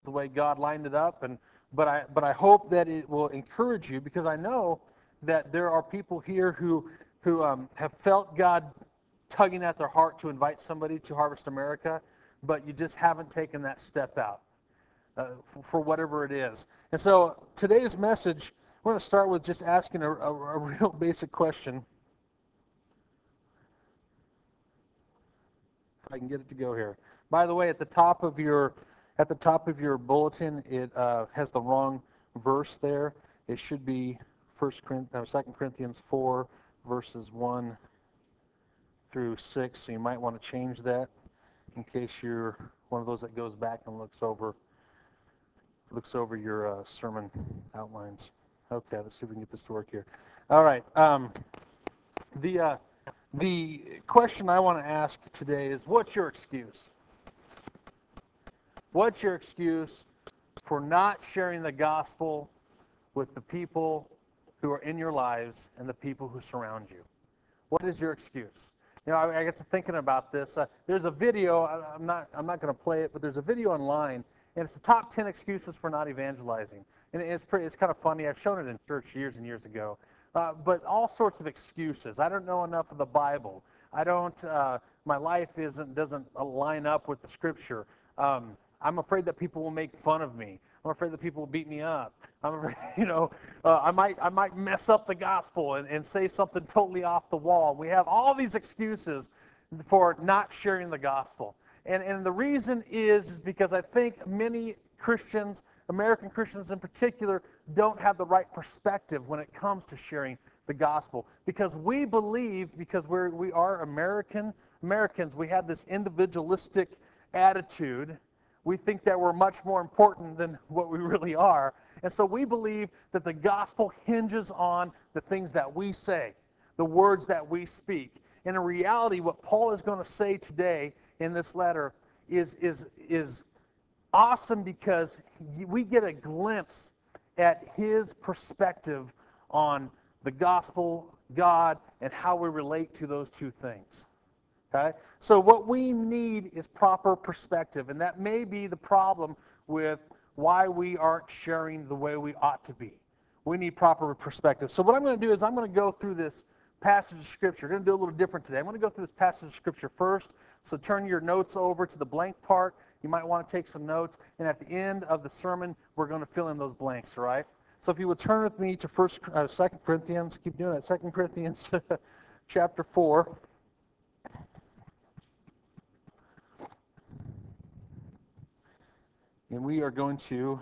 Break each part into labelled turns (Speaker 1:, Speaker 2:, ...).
Speaker 1: the way God lined it up, but I hope that it will encourage you, because I know that there are people here who have felt God tugging at their heart to invite somebody to Harvest America, but you just haven't taken that step out for whatever it is. And so today's message, we're going to start with just asking a real basic question. If I can get it to go here. By the way, at the top of your bulletin, it has the wrong verse there. It should be 2 Corinthians 4, verses 1 through 6. So you might want to change that in case you're one of those that goes back and looks over your sermon outlines. Okay, let's see if we can get this to work here. All right. The the question I want to ask today is, what's your excuse? What's your excuse for not sharing the gospel with the people who are in your lives and the people who surround you? What is your excuse? You know, I get to thinking about this. There's a video. I'm not going to play it, but there's a video online, and it's the top 10 excuses for not evangelizing. And it's kind of funny. I've shown it in church years and years ago. But all sorts of excuses. I don't know enough of the Bible. I don't. My life doesn't line up with the Scripture. I'm afraid that people will make fun of me. I'm afraid that people will beat me up. I'm afraid, I might mess up the gospel and say something totally off the wall. We have all these excuses for not sharing the gospel. And the reason is because I think many Christians, American Christians in particular, don't have the right perspective when it comes to sharing the gospel. Because we believe, because we are Americans, we have this individualistic attitude. We think that we're much more important than what we really are. And so we believe that the gospel hinges on the things that we say, the words that we speak. And in reality, what Paul is going to say today in this letter is awesome, because we get a glimpse at his perspective on the gospel, God, and how we relate to those two things. Okay? So what we need is proper perspective, and that may be the problem with why we aren't sharing the way we ought to be. We need proper perspective. So what I'm going to do is I'm going to go through this passage of Scripture. We're going to do a little different today. I'm going to go through this passage of Scripture first. So turn your notes over to the blank part. You might want to take some notes. And at the end of the sermon, we're going to fill in those blanks, all right? So if you would turn with me to 2 Corinthians, keep doing that, 2 Corinthians chapter 4. And we are going to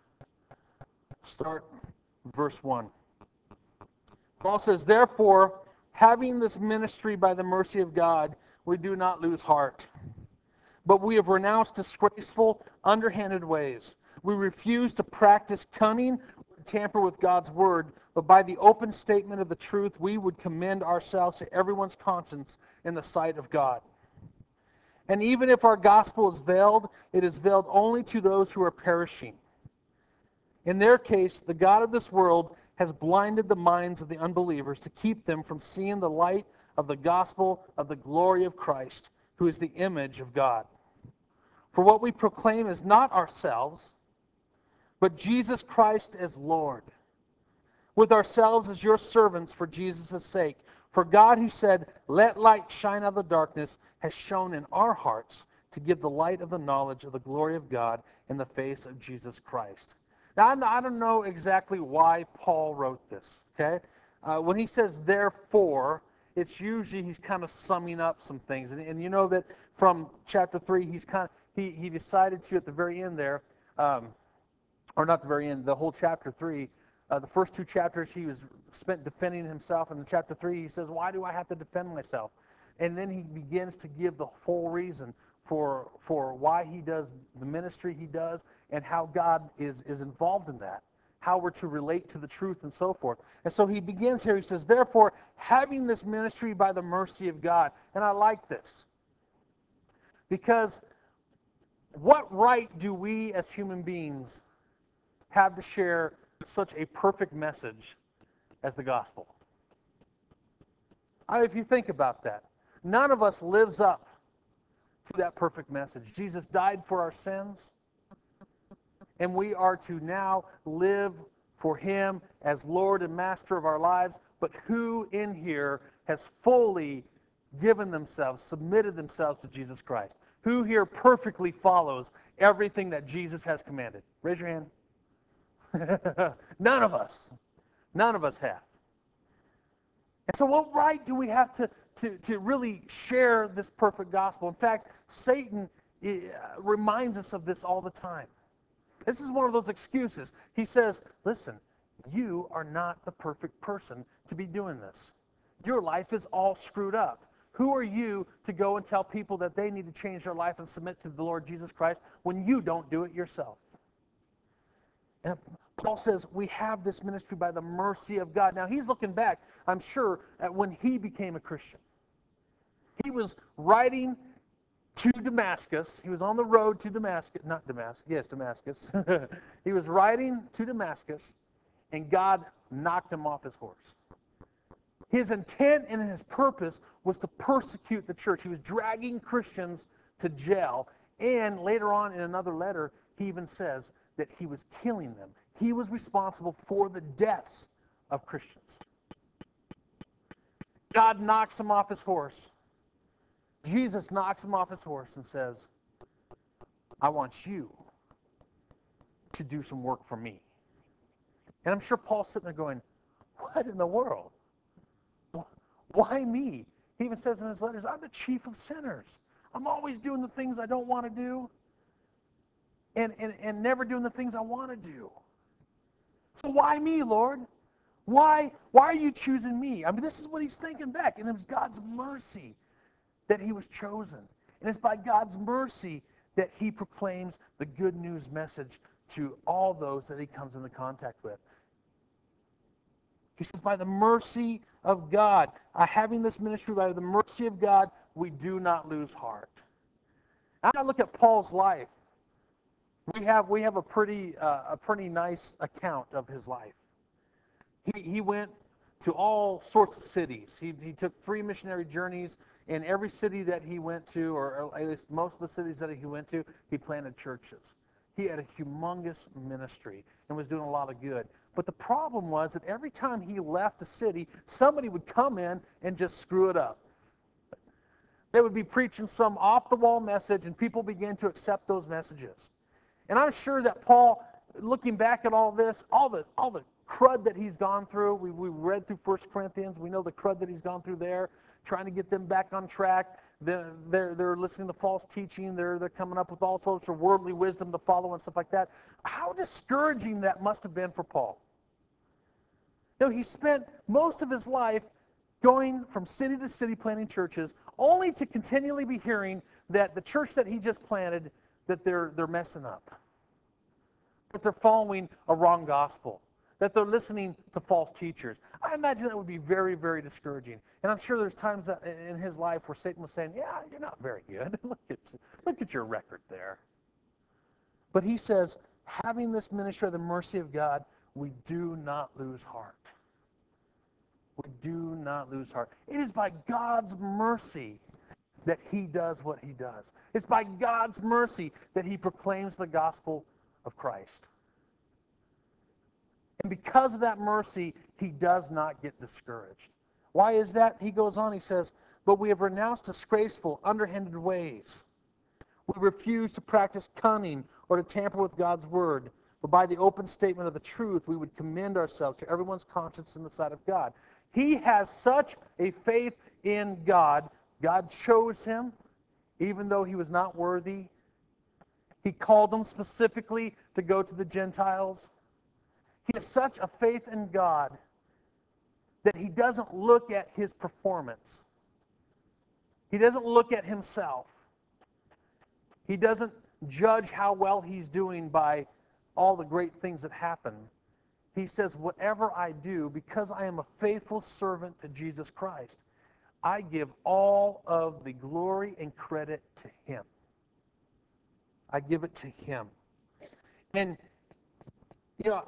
Speaker 1: start verse 1. Paul says, "Therefore, having this ministry by the mercy of God, we do not lose heart. But we have renounced disgraceful, underhanded ways. We refuse to practice cunning or tamper with God's word, but by the open statement of the truth, we would commend ourselves to everyone's conscience in the sight of God. And even if our gospel is veiled, it is veiled only to those who are perishing. In their case, the God of this world has blinded the minds of the unbelievers to keep them from seeing the light of the gospel of the glory of Christ, who is the image of God. For what we proclaim is not ourselves, but Jesus Christ as Lord, with ourselves as your servants for Jesus' sake. For God, who said, 'Let light shine out of the darkness,' has shone in our hearts to give the light of the knowledge of the glory of God in the face of Jesus Christ." Now, I don't know exactly why Paul wrote this, okay? When he says "therefore," it's usually he's kind of summing up some things. And you know that from chapter 3, he decided to, at the very end there, or not the very end, the whole chapter 3, the first two chapters he was spent defending himself. In chapter 3, he says, "Why do I have to defend myself?" And then he begins to give the full reason for why he does the ministry he does and how God is involved in that, how we're to relate to the truth and so forth. And so he begins here, he says, "Therefore, having this ministry by the mercy of God." And I like this, because what right do we as human beings have to share such a perfect message as the gospel? If you think about that, none of us lives up to that perfect message. Jesus died for our sins. And we are to now live for him as Lord and Master of our lives. But who in here has fully given themselves, submitted themselves to Jesus Christ? Who here perfectly follows everything that Jesus has commanded? Raise your hand. None of us. None of us have. And so what right do we have to really share this perfect gospel? In fact, Satan reminds us of this all the time. This is one of those excuses. He says, listen, you are not the perfect person to be doing this. Your life is all screwed up. Who are you to go and tell people that they need to change their life and submit to the Lord Jesus Christ when you don't do it yourself? And Paul says we have this ministry by the mercy of God. Now he's looking back, I'm sure, at when he became a Christian. He was writing to Damascus. He was on the road to Damascus. Not Damascus. Yes, Damascus. He was riding to Damascus, and God knocked him off his horse. His intent and his purpose was to persecute the church. He was dragging Christians to jail. And later on in another letter, he even says that he was killing them. He was responsible for the deaths of Christians. God knocks him off his horse. Jesus knocks him off his horse and says, I want you to do some work for me. And I'm sure Paul's sitting there going, what in the world? Why me? He even says in his letters, I'm the chief of sinners. I'm always doing the things I don't want to do and never doing the things I want to do. So why me, Lord? Why are you choosing me? I mean, this is what he's thinking back. And it was God's mercy that he was chosen. And it's by God's mercy that he proclaims the good news message to all those that he comes into contact with. He says, by the mercy of God, having this ministry by the mercy of God, we do not lose heart. Now I look at Paul's life. We have a pretty nice account of his life. He went to all sorts of cities. He took 3 missionary journeys. In every city that he went to, or at least most of the cities that he went to, he planted churches. He had a humongous ministry and was doing a lot of good. But the problem was that every time he left a city, somebody would come in and just screw it up. They would be preaching some off-the-wall message, and people began to accept those messages. And I'm sure that Paul, looking back at all this, all the crud that he's gone through, we read through 1 Corinthians, we know the crud that he's gone through there, trying to get them back on track. They're listening to false teaching. They're coming up with all sorts of worldly wisdom to follow and stuff like that. How discouraging that must have been for Paul. You know, he spent most of his life going from city to city planting churches, only to continually be hearing that the church that he just planted, that they're messing up, that they're following a wrong gospel, that they're listening to false teachers. I imagine that would be very, very discouraging. And I'm sure there's times that in his life where Satan was saying, yeah, you're not very good. Look at your record there. But he says, having this ministry of the mercy of God, we do not lose heart. We do not lose heart. It is by God's mercy that he does what he does. It's by God's mercy that he proclaims the gospel of Christ. And because of that mercy, he does not get discouraged. Why is that? He goes on, he says, but we have renounced disgraceful, underhanded ways. We refuse to practice cunning or to tamper with God's word. But by the open statement of the truth, we would commend ourselves to everyone's conscience in the sight of God. He has such a faith in God. God chose him, even though he was not worthy. He called him specifically to go to the Gentiles. He has such a faith in God that he doesn't look at his performance. He doesn't look at himself. He doesn't judge how well he's doing by all the great things that happen. He says, whatever I do, because I am a faithful servant to Jesus Christ, I give all of the glory and credit to him. I give it to him. And, you know,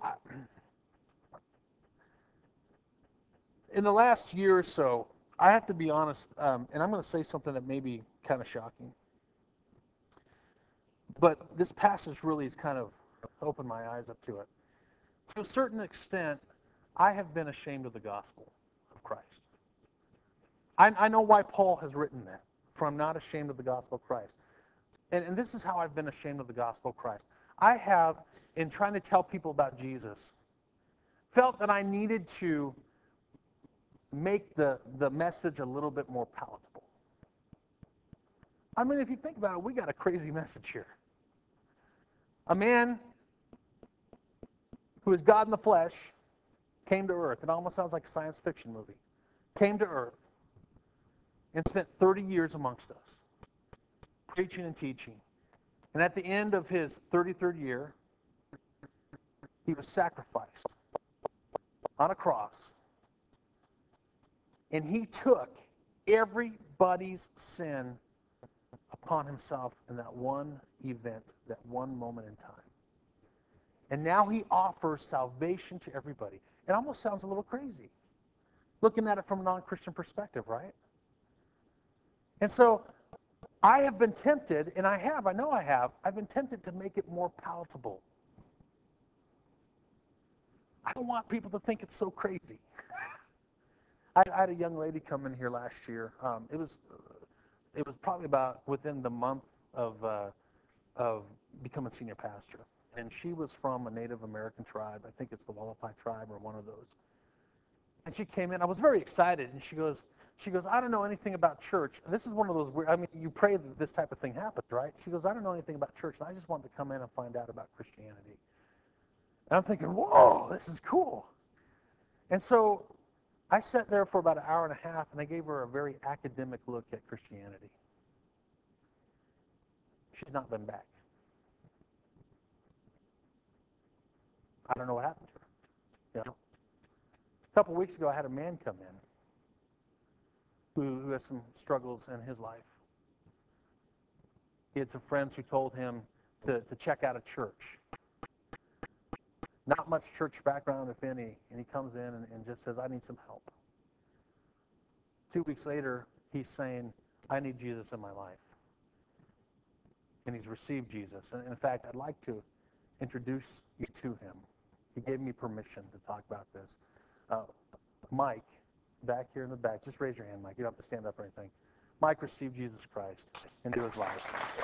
Speaker 1: in the last year or so, I have to be honest, and I'm going to say something that may be kind of shocking. But this passage really is kind of open my eyes up to it. To a certain extent, I have been ashamed of the gospel of Christ. I know why Paul has written that, for I'm not ashamed of the gospel of Christ. And this is how I've been ashamed of the gospel of Christ. I have, in trying to tell people about Jesus, felt that I needed to make the message a little bit more palatable. I mean, if you think about it, we got a crazy message here. A man who is God in the flesh came to earth. It almost sounds like a science fiction movie. Came to earth and spent 30 years amongst us, preaching and teaching. And at the end of his 33rd year, he was sacrificed on a cross. And he took everybody's sin upon himself in that one event, that one moment in time. And now he offers salvation to everybody. It almost sounds a little crazy, looking at it from a non-Christian perspective, right? And so I have been tempted, and I know I have, I've been tempted to make it more palatable. I don't want people to think it's so crazy. I had a young lady come in here last year. It was probably about within the month of becoming senior pastor. And she was from a Native American tribe. I think it's the Wallapai tribe or one of those. And she came in. I was very excited. And she goes, I don't know anything about church. And this is one of those weird, I mean, you pray that this type of thing happens, right? She goes, I don't know anything about church. And I just wanted to come in and find out about Christianity. And I'm thinking, whoa, this is cool. And so I sat there for about an hour and a half, and I gave her a very academic look at Christianity. She's not been back. I don't know what happened to her. You know? A couple of weeks ago, I had a man come in who has some struggles in his life. He had some friends who told him to check out a church. Not much church background, if any, and he comes in and just says, I need some help. 2 weeks later, he's saying, I need Jesus in my life. And he's received Jesus. And in fact, I'd like to introduce you to him. He gave me permission to talk about this. Mike, back here in the back, just raise your hand, Mike. You don't have to stand up or anything. Mike received Jesus Christ into his life.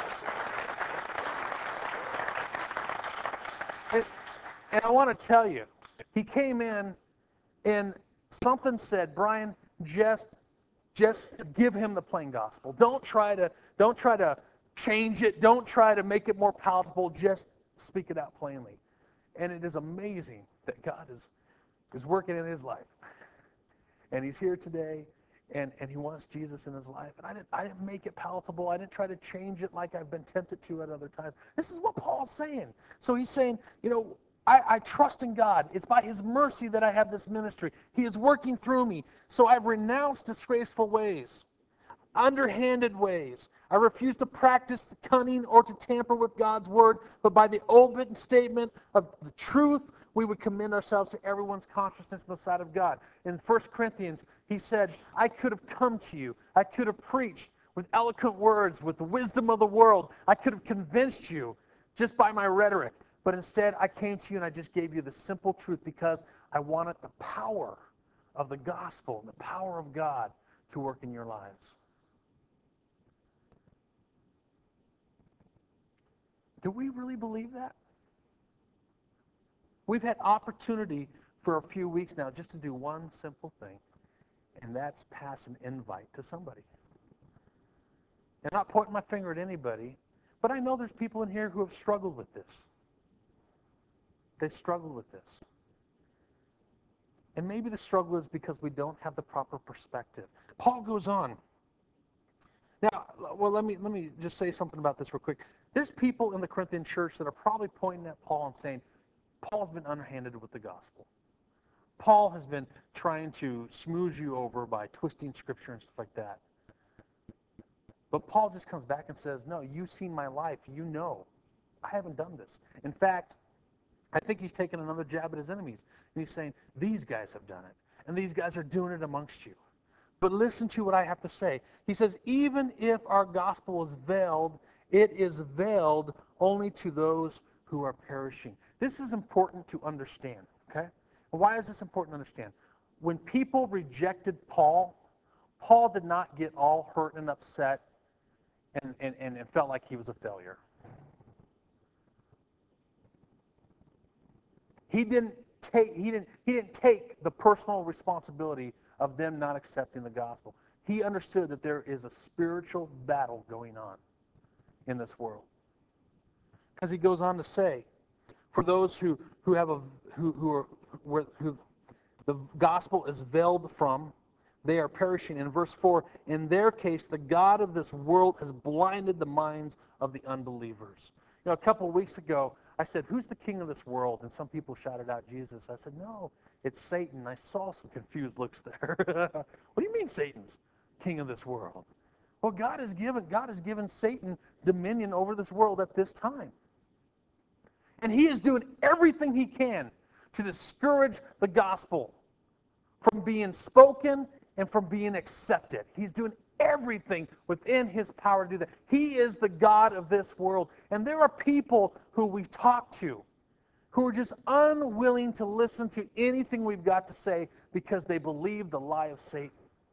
Speaker 1: And I want to tell you, he came in and something said, Brian, just give him the plain gospel. Don't try to change it. Don't try to make it more palatable. Just speak it out plainly. And it is amazing that God is working in his life. And he's here today, and he wants Jesus in his life. And I didn't make it palatable. I didn't try to change it like I've been tempted to at other times. This is what Paul's saying. So he's saying, I trust in God. It's by his mercy that I have this ministry. He is working through me. So I've renounced disgraceful ways, underhanded ways. I refuse to practice the cunning or to tamper with God's word, but by the open statement of the truth, we would commend ourselves to everyone's consciousness in the sight of God. In 1 Corinthians, he said, I could have come to you. I could have preached with eloquent words, with the wisdom of the world. I could have convinced you just by my rhetoric. But instead, I came to you and I just gave you the simple truth because I wanted the power of the gospel, the power of God to work in your lives. Do we really believe that? We've had opportunity for a few weeks now just to do one simple thing, and that's pass an invite to somebody. I'm not pointing my finger at anybody, but I know there's people in here who have struggled with this. They've struggled with this. And maybe the struggle is because we don't have the proper perspective. Paul goes on. Now, well, let me just say something about this real quick. There's people in the Corinthian church that are probably pointing at Paul and saying, Paul's been underhanded with the gospel. Paul has been trying to smooth you over by twisting scripture and stuff like that. But Paul just comes back and says, no, you've seen my life. You know I haven't done this. In fact, I think he's taken another jab at his enemies. And he's saying, these guys have done it. And these guys are doing it amongst you. But listen to what I have to say. He says, even if our gospel is veiled, it is veiled only to those who are perishing. This is important to understand, okay? Why is this important to understand? When people rejected Paul, Paul did not get all hurt and upset and felt like he was a failure. He didn't take the personal responsibility of them not accepting the gospel. He understood that there is a spiritual battle going on in this world. Because he goes on to say, for those who the gospel is veiled from, they are perishing. In verse 4, in their case, the God of this world has blinded the minds of the unbelievers. You know, a couple of weeks ago, I said, who's the king of this world? And some people shouted out Jesus. I said, no, it's Satan. I saw some confused looks there. What do you mean Satan's king of this world? Well, God has given Satan dominion over this world at this time. And he is doing everything he can to discourage the gospel from being spoken and from being accepted. He's doing everything within his power to do that. He is the God of this world. And there are people who we talk to who are just unwilling to listen to anything we've got to say because they believe the lie of Satan.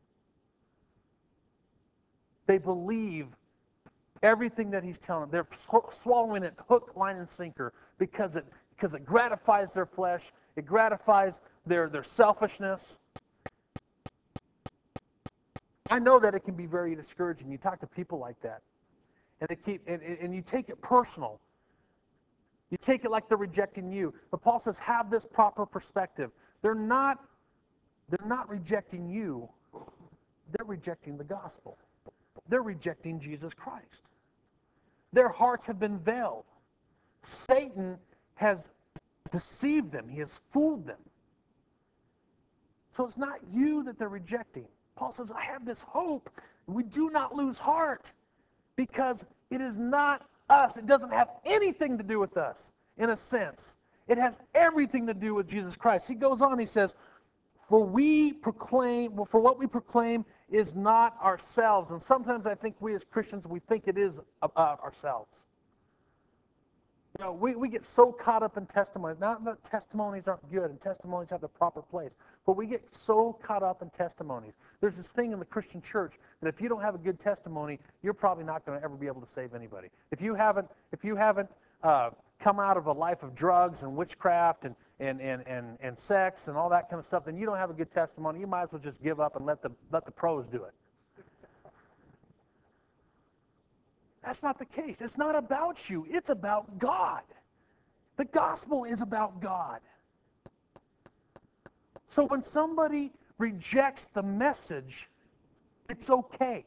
Speaker 1: They believe everything that he's telling them. They're swallowing it hook, line, and sinker because it gratifies their flesh. It gratifies their selfishness. I know that it can be very discouraging. You talk to people like that, and you take it personal. You take it like they're rejecting you. But Paul says, have this proper perspective. They're not rejecting you. They're rejecting the gospel. They're rejecting Jesus Christ. Their hearts have been veiled. Satan has deceived them. He has fooled them. So it's not you that they're rejecting. Paul says, I have this hope. We do not lose heart because it is not us. It doesn't have anything to do with us, in a sense. It has everything to do with Jesus Christ. He goes on, he says, for what we proclaim is not ourselves. And sometimes I think we as Christians, we think it is about ourselves. You know, we get so caught up in testimonies. Not that testimonies aren't good and testimonies have the proper place, but we get so caught up in testimonies. There's this thing in the Christian church that if you don't have a good testimony, you're probably not going to ever be able to save anybody. If you haven't come out of a life of drugs and witchcraft and sex and all that kind of stuff, then you don't have a good testimony. You might as well just give up and let the pros do it. That's not the case. It's not about you. It's about God. The gospel is about God. So when somebody rejects the message, it's okay.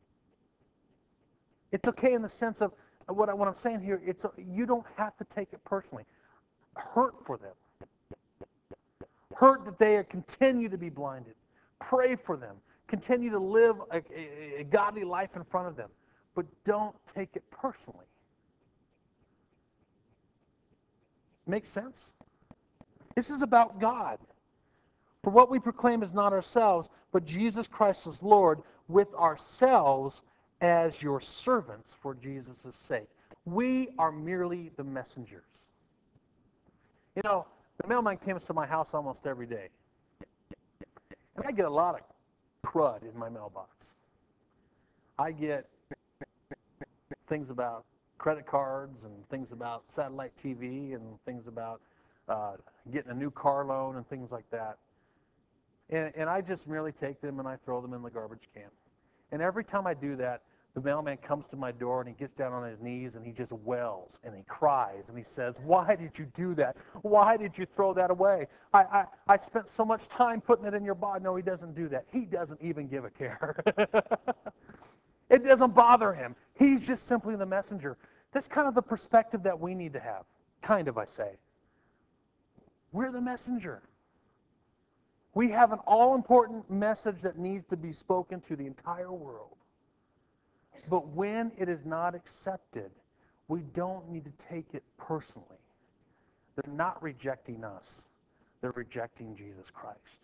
Speaker 1: It's okay in the sense of what I'm saying here. You don't have to take it personally. Hurt for them. Hurt that they continue to be blinded. Pray for them. Continue to live a godly life in front of them. But don't take it personally. Makes sense? This is about God. For what we proclaim is not ourselves, but Jesus Christ is Lord, with ourselves as your servants for Jesus' sake. We are merely the messengers. You know, the mailman comes to my house almost every day. And I get a lot of crud in my mailbox. I get things about credit cards and things about satellite TV and things about getting a new car loan and things like that. And I just merely take them and I throw them in the garbage can. And every time I do that, the mailman comes to my door and he gets down on his knees and he just wails and he cries and he says, why did you do that? Why did you throw that away? I spent so much time putting it in your box. No, he doesn't do that. He doesn't even give a care. It doesn't bother him. He's just simply the messenger. That's kind of the perspective that we need to have. Kind of, I say. We're the messenger. We have an all-important message that needs to be spoken to the entire world. But when it is not accepted, we don't need to take it personally. They're not rejecting us. They're rejecting Jesus Christ.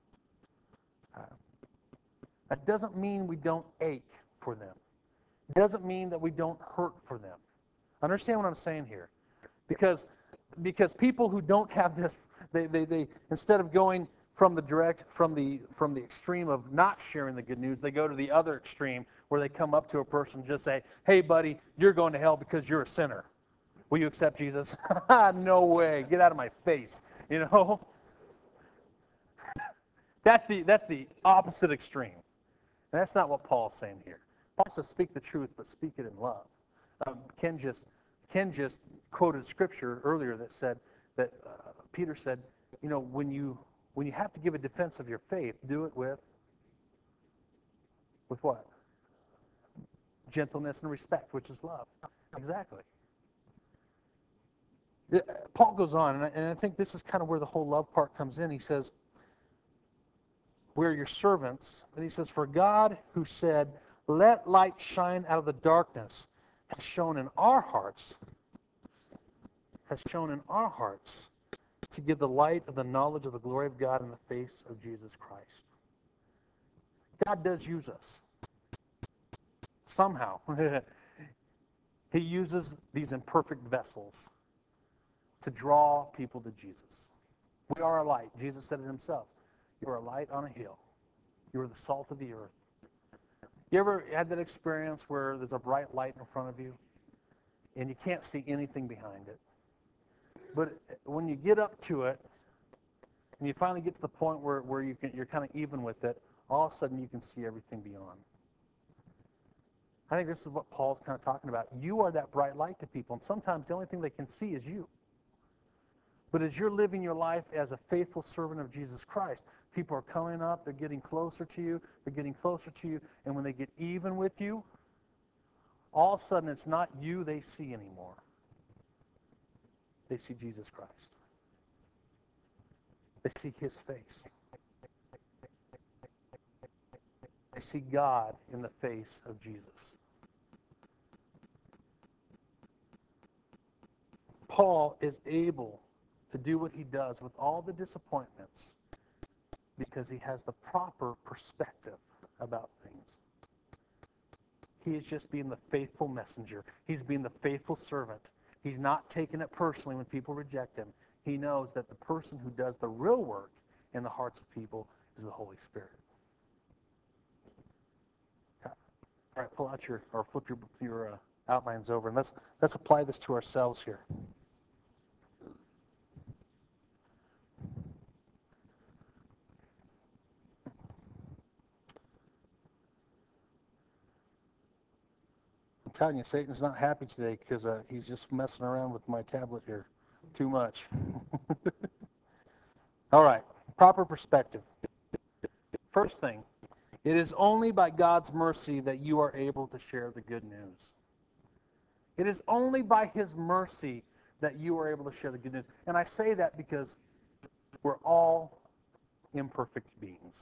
Speaker 1: That doesn't mean we don't ache for them. It doesn't mean that we don't hurt for them. Understand what I'm saying here. Because people who don't have this, they instead of going from the extreme of not sharing the good news, they go to the other extreme where they come up to a person and just say, "Hey, buddy, you're going to hell because you're a sinner. Will you accept Jesus?" No way. Get out of my face. You know, that's the opposite extreme, and that's not what Paul's saying here. Paul says, "Speak the truth, but speak it in love." Ken just quoted scripture earlier that said that Peter said, you know, when you have to give a defense of your faith, do it with what? Gentleness and respect, which is love. Exactly. Paul goes on, and I think this is kind of where the whole love part comes in. He says, "We're your servants," and he says, "For God, who said, 'Let light shine out of the darkness,' has shown in our hearts to give the light of the knowledge of the glory of God in the face of Jesus Christ." God does use us. Somehow. He uses these imperfect vessels to draw people to Jesus. We are a light. Jesus said it himself. You are a light on a hill. You are the salt of the earth. You ever had that experience where there's a bright light in front of you and you can't see anything behind it? But when you get up to it and you finally get to the point where you're kind of even with it, all of a sudden you can see everything beyond. I think this is what Paul's kind of talking about. You are that bright light to people, and sometimes the only thing they can see is you. But as you're living your life as a faithful servant of Jesus Christ, people are coming up, they're getting closer to you, and when they get even with you, all of a sudden it's not you they see anymore. They see Jesus Christ. They see his face. They see God in the face of Jesus. Paul is able to do what he does with all the disappointments because he has the proper perspective about things. He is just being the faithful messenger. He's being the faithful servant. He's not taking it personally when people reject him. He knows that the person who does the real work in the hearts of people is the Holy Spirit. Okay. All right, pull out or flip your outlines over, and let's apply this to ourselves here. I'm telling you, Satan's not happy today because he's just messing around with my tablet here too much. All right, proper perspective. First thing, it is only by God's mercy that you are able to share the good news. It is only by his mercy that you are able to share the good news. And I say that because we're all imperfect beings.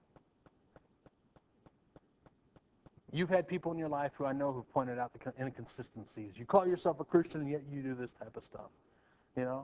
Speaker 1: You've had people in your life who I know who've pointed out the inconsistencies. You call yourself a Christian and yet you do this type of stuff, you know?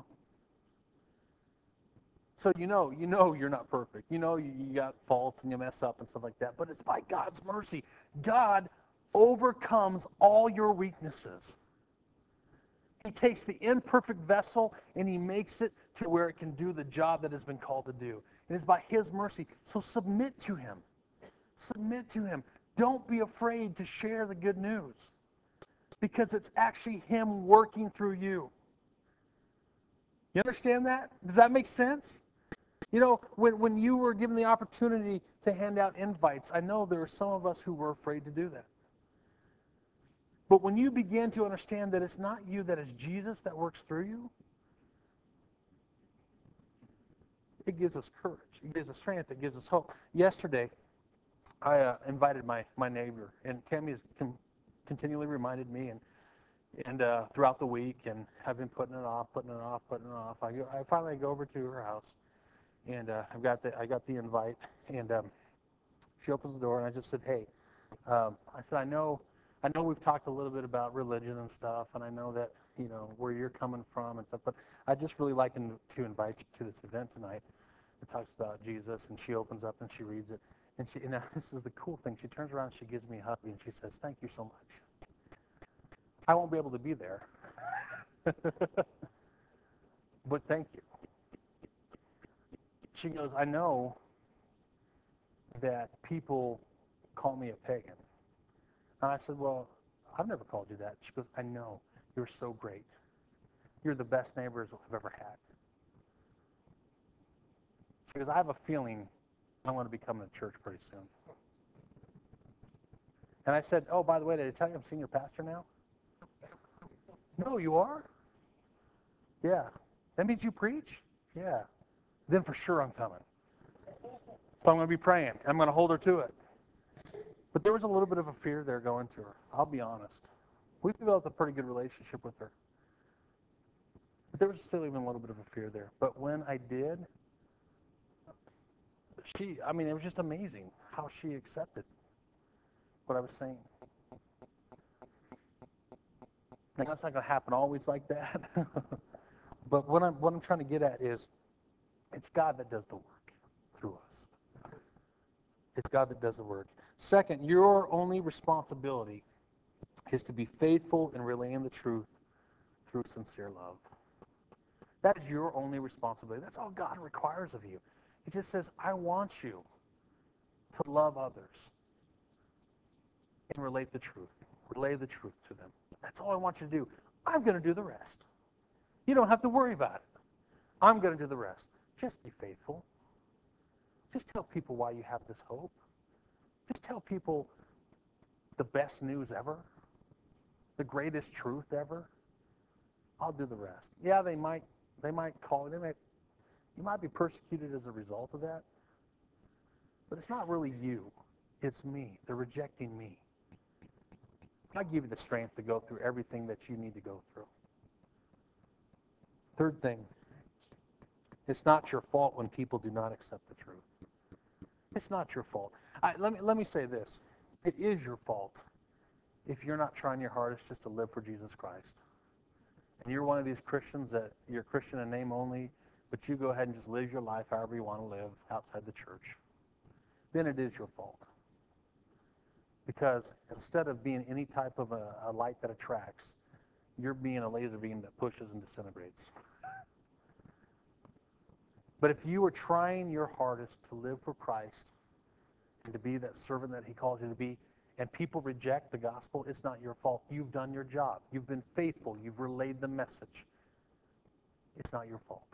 Speaker 1: So you know you're not perfect. You know you got faults and you mess up and stuff like that. But it's by God's mercy. God overcomes all your weaknesses. He takes the imperfect vessel and he makes it to where it can do the job that has been called to do. And it's by his mercy. So submit to him. Submit to him. Don't be afraid to share the good news because it's actually him working through you. You understand that? Does that make sense? You know, when you were given the opportunity to hand out invites, I know there were some of us who were afraid to do that. But when you begin to understand that it's not you, that it's Jesus that works through you, it gives us courage. It gives us strength. It gives us hope. Yesterday, I invited my neighbor, and Tammy has continually reminded me, and throughout the week, and I've been putting it off. I finally go over to her house, and I got the invite, and she opens the door, and I just said, "Hey," I said, I know we've talked a little bit about religion and stuff, and I know that where you're coming from and stuff, but I'd just really like to invite you to this event tonight. It talks about Jesus, and she opens up and she reads it, and this is the cool thing. She turns around, and she gives me a hug, and she says, "Thank you so much. I won't be able to be there, But thank you. She goes, I know that people call me a pagan. And I said, well, I've never called you that. She goes, I know. You're so great. You're the best neighbors I've ever had. She goes, I have a feeling I'm going to be coming to church pretty soon. And I said, oh, by the way, did I tell you I'm senior pastor now? No, you are? Yeah. That means you preach? Yeah. Then for sure I'm coming. So I'm going to be praying. I'm going to hold her to it. But there was a little bit of a fear there going to her. I'll be honest. We've developed a pretty good relationship with her. But there was still even a little bit of a fear there. But when I did, it was just amazing how she accepted what I was saying. Now, that's not going to happen always like that. But what I'm trying to get at is, it's God that does the work through us. It's God that does the work. Second, your only responsibility is to be faithful in relaying the truth through sincere love. That is your only responsibility. That's all God requires of you. He just says, I want you to love others and relate the truth. Relay the truth to them. That's all I want you to do. I'm going to do the rest. You don't have to worry about it. I'm going to do the rest. Just be faithful. Just tell people why you have this hope. Just tell people the best news ever, the greatest truth ever. I'll do the rest. Yeah, they might call, you might be persecuted as a result of that, but it's not really you. It's me. They're rejecting me. I give you the strength to go through everything that you need to go through. Third thing, it's not your fault when people do not accept the truth. It's not your fault. Let me say this. It is your fault if you're not trying your hardest just to live for Jesus Christ. And you're one of these Christians that you're a Christian in name only, but you go ahead and just live your life however you want to live outside the church. Then it is your fault. Because instead of being any type of a light that attracts, you're being a laser beam that pushes and disintegrates. But if you are trying your hardest to live for Christ and to be that servant that he calls you to be, and people reject the gospel, it's not your fault. You've done your job. You've been faithful. You've relayed the message. It's not your fault.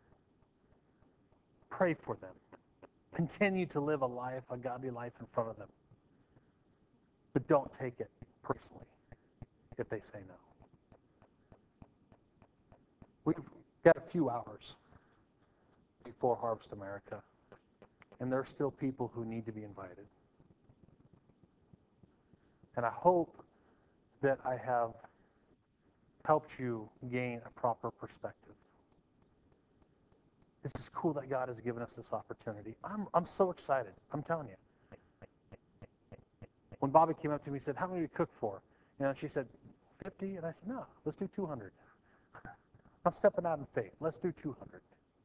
Speaker 1: Pray for them. Continue to live a godly life in front of them. But don't take it personally if they say no. We've got a few hours before Harvest America, and there are still people who need to be invited. And I hope that I have helped you gain a proper perspective. This is cool that God has given us this opportunity. I'm so excited. I'm telling you. When Bobby came up to me and said, how many do you cook for? She said, 50? And I said, no, let's do 200. I'm stepping out in faith. Let's do 200.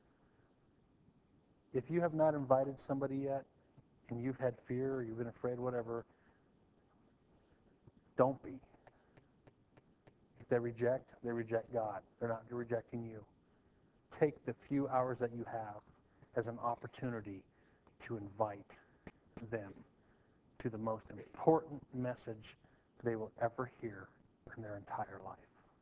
Speaker 1: If you have not invited somebody yet, and you've had fear, or you've been afraid, whatever, don't be. If they reject God. They're not rejecting you. Take the few hours that you have as an opportunity to invite them to the most important message they will ever hear in their entire life.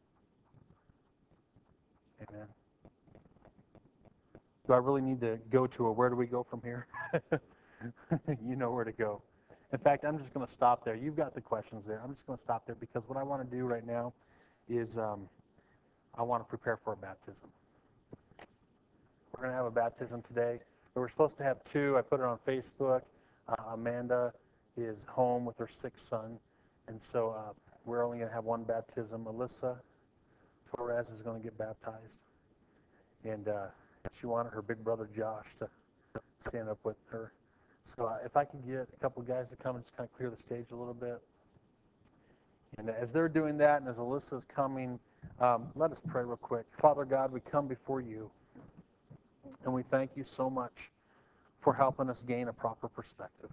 Speaker 1: Amen. Do I really need to go to a where do we go from here? You know where to go. In fact, I'm just going to stop there. You've got the questions there. I'm just going to stop there because what I want to do right now is I want to prepare for a baptism. We're going to have a baptism today. We were supposed to have two. I put it on Facebook. Amanda is home with her sick son, and so we're only going to have one baptism. Alyssa Torres is going to get baptized, and she wanted her big brother Josh to stand up with her. So if I can get a couple guys to come and just kind of clear the stage a little bit. And as they're doing that, and as Alyssa's coming, let us pray real quick. Father God, we come before you, and we thank you so much for helping us gain a proper perspective.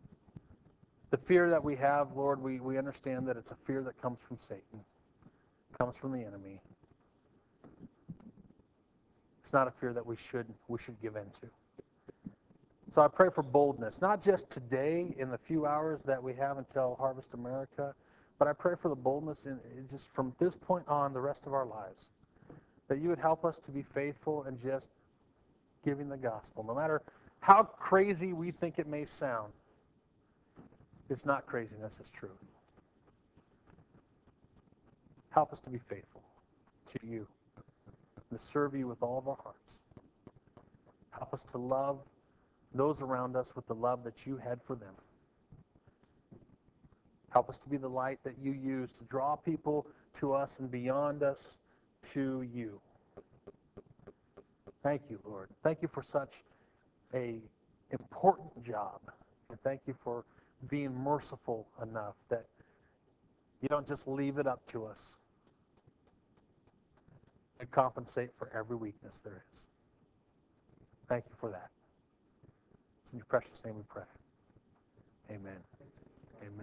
Speaker 1: The fear that we have, Lord, we understand that it's a fear that comes from Satan. comes from the enemy. It's not a fear that we should give into. So I pray for boldness, not just today in the few hours that we have until Harvest America, but I pray for the boldness in just from this point on the rest of our lives, that you would help us to be faithful and just giving the gospel. No matter how crazy we think it may sound, it's not craziness, it's truth. Help us to be faithful to you, and to serve you with all of our hearts. Help us to love those around us with the love that you had for them. Help us to be the light that you use to draw people to us and beyond us to you. Thank you, Lord. Thank you for such an important job. And thank you for being merciful enough that you don't just leave it up to us to compensate for every weakness there is. Thank you for that. It's in your precious name we pray. Amen.